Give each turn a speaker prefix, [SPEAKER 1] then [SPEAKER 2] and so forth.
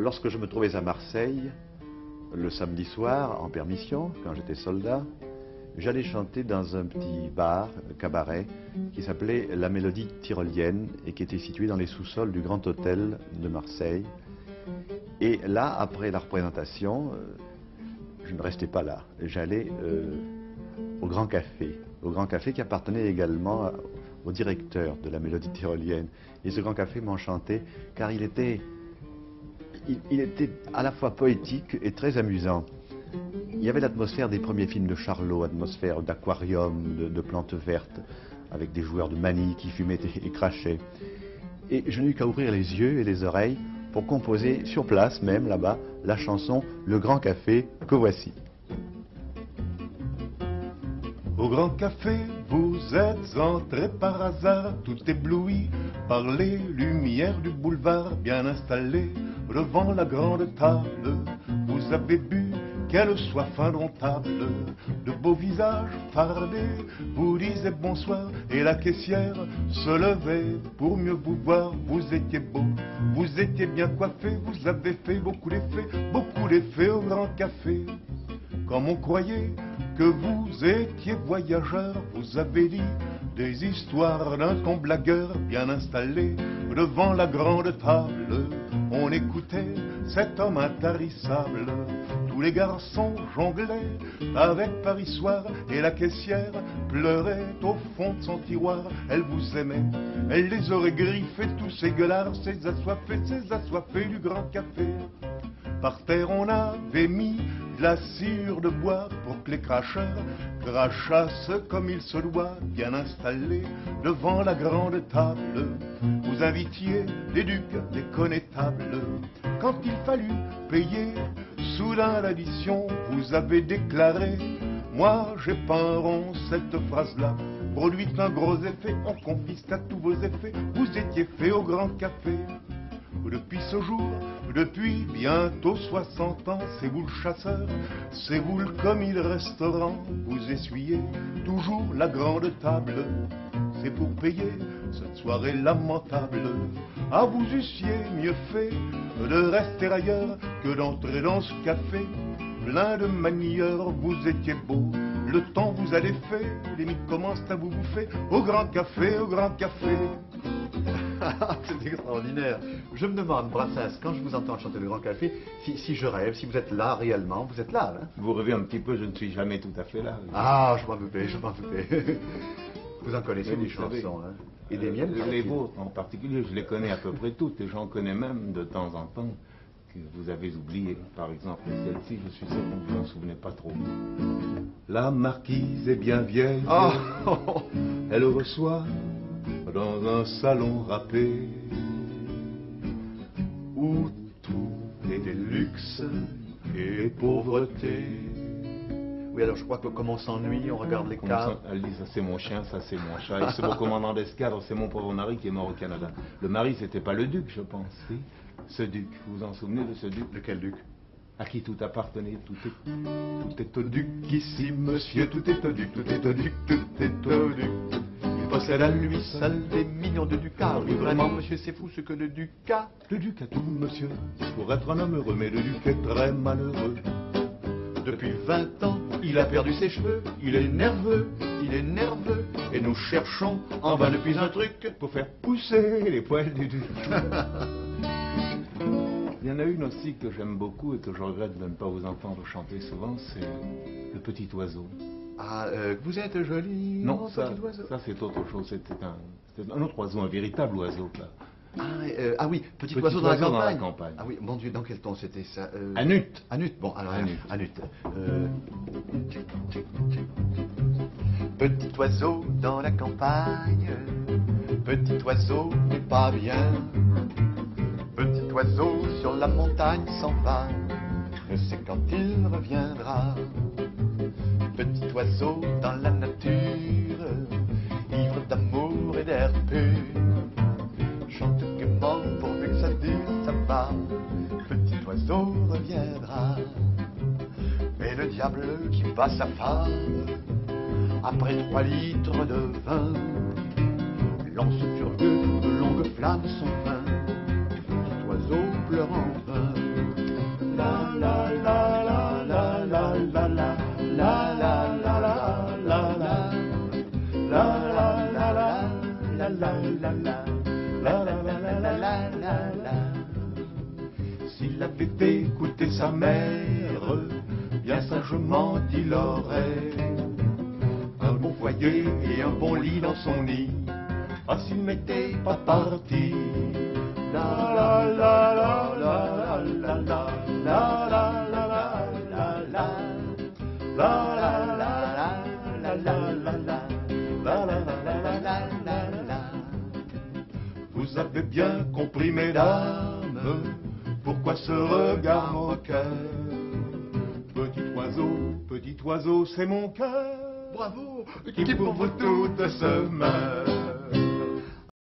[SPEAKER 1] lorsque je me trouvais à Marseille, le samedi soir, en permission, quand j'étais soldat, j'allais chanter dans un petit bar, cabaret, qui s'appelait La Mélodie Tyrolienne et qui était situé dans les sous-sols du Grand Hôtel de Marseille. Et là, après la représentation, je ne restais pas là. J'allais au Grand Café qui appartenait également au directeur de La Mélodie Tyrolienne. Et ce Grand Café m'enchantait car il était à la fois poétique et très amusant. Il y avait l'atmosphère des premiers films de Charlot, atmosphère d'aquarium, de plantes vertes, avec des joueurs de manille qui fumaient et crachaient. Et je n'eus qu'à ouvrir les yeux et les oreilles pour composer sur place, même là-bas, la chanson Le Grand Café que voici.
[SPEAKER 2] Au Grand Café, vous êtes entré par hasard, tout ébloui par les lumières du boulevard, bien installé devant la grande table. Vous avez bu, quelle soif indomptable, de beaux visages fardés vous disaient bonsoir, et la caissière se levait pour mieux vous voir. Vous étiez beau, vous étiez bien coiffé, vous avez fait beaucoup d'effets au Grand Café. Comme on croyait que vous étiez voyageur, vous avez dit des histoires d'un ton blagueur, bien installé devant la grande table. On écoutait cet homme intarissable. Tous les garçons jonglaient avec Paris soir, et la caissière pleurait au fond de son tiroir. Elle vous aimait, elle les aurait griffés, tous ces gueulards, ces assoiffés du Grand Café. Par terre on avait mis de la sciure de bois pour que les cracheurs crachassent comme il se doit, bien installés devant la grande table. Vous invitiez des ducs, des connétables. Quand il fallut payer soudain l'addition, vous avez déclaré: moi j'ai pas un rond, cette phrase-là produit un gros effet, on confisque à tous vos effets, vous étiez fait au Grand Café. Depuis ce jour, depuis bientôt 60 ans, c'est vous le chasseur, c'est vous le commis de restaurant. Vous essuyez toujours la grande table, c'est pour payer cette soirée lamentable. Ah, vous eussiez mieux fait de rester ailleurs que d'entrer dans ce café plein de manieurs. Vous étiez beau, le temps vous a défait, les mythes commencent à vous bouffer au Grand Café, au Grand Café.
[SPEAKER 1] C'est extraordinaire. Je me demande, Brassens, quand je vous entends chanter Le Grand Café, si je rêve, si vous êtes là réellement, vous êtes là, hein?
[SPEAKER 3] Vous rêvez un petit peu, je ne suis jamais tout à fait là.
[SPEAKER 1] Ah, je m'en doutais, je m'en doutais. Vous en connaissez des chansons, hein? Et des miennes?
[SPEAKER 3] Les vôtres en particulier, je les connais à peu près toutes, et j'en connais même de temps en temps que vous avez oubliées. Par exemple, celle-ci, je suis sûr que vous n'en souvenez pas trop. La marquise est bien vieille,
[SPEAKER 1] Oh.
[SPEAKER 3] elle reçoit dans un salon râpé où tout est luxe et pauvreté.
[SPEAKER 1] Oui, alors je crois que comme on s'ennuie, on regarde les cartes.
[SPEAKER 3] Elle dit: ça c'est mon chien, ça c'est mon chat, et c'est mon commandant d'escadre, c'est mon pauvre mari qui est mort au Canada. Le mari, c'était pas le duc, je pense, oui. Ce duc, vous vous en souvenez de ce duc?
[SPEAKER 1] De quel duc?
[SPEAKER 3] À qui tout appartenait, tout est au duc ici, monsieur, tout est au duc, tout est au duc, tout est au duc.
[SPEAKER 1] Il possède à lui seul des millions de ducats. Oui, vraiment, monsieur, c'est fou ce que le duc a.
[SPEAKER 3] Le duc a tout, monsieur, pour être un homme heureux, mais le duc est très malheureux.
[SPEAKER 1] Depuis 20 ans, il a perdu ses cheveux, il est nerveux, et nous cherchons en vain depuis un truc
[SPEAKER 3] pour faire pousser les poils du duc. Il y en a une aussi que j'aime beaucoup et que je regrette de ne pas vous entendre chanter souvent, c'est Le Petit Oiseau.
[SPEAKER 1] Ah, vous êtes joli,
[SPEAKER 3] non,
[SPEAKER 1] mon
[SPEAKER 3] ça,
[SPEAKER 1] petit oiseau.
[SPEAKER 3] Ça c'est autre chose, c'était un autre oiseau, un véritable oiseau, là.
[SPEAKER 1] Ah oui, petit oiseau dans la campagne. Ah oui, mon Dieu, dans quel ton c'était ça?
[SPEAKER 3] Anut.
[SPEAKER 1] Anut, bon, alors
[SPEAKER 3] Anut.
[SPEAKER 1] Anut. Petit oiseau dans la campagne, petit oiseau n'est pas bien. Petit oiseau sur la montagne s'en va, ne sait quand il reviendra. Petit oiseau dans la nature, ivre d'amour et d'air pur, chante gaiement pourvu que ça dure, ça va. Petit oiseau reviendra. Mais le diable qui bat sa femme, après 3 litres de vin, lance furieux de longues flammes son pain. Petit oiseau pleure en vain. la la.
[SPEAKER 2] S'il avait écouté sa mère, bien sagement il aurait un bon foyer et un bon lit dans son nid. Ah, s'il n'était pas parti. La la la la la la la la la la la la la la la la. Vous avez bien compris, mesdames, pourquoi ce regard moqueur? Petit oiseau, c'est mon cœur.
[SPEAKER 1] Bravo,
[SPEAKER 2] Qui pour vous toutes se meurt.